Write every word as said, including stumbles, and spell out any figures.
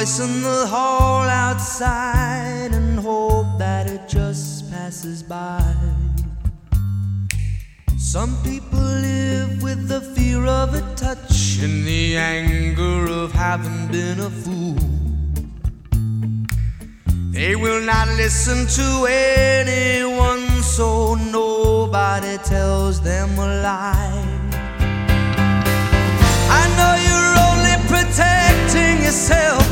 voice in the hall outside and hope that it just passes by. Some people live with the fear of a touch and the anger of having been a fool. They will not listen to anyone, so nobody tells them a lie. I know you're only protecting yourself,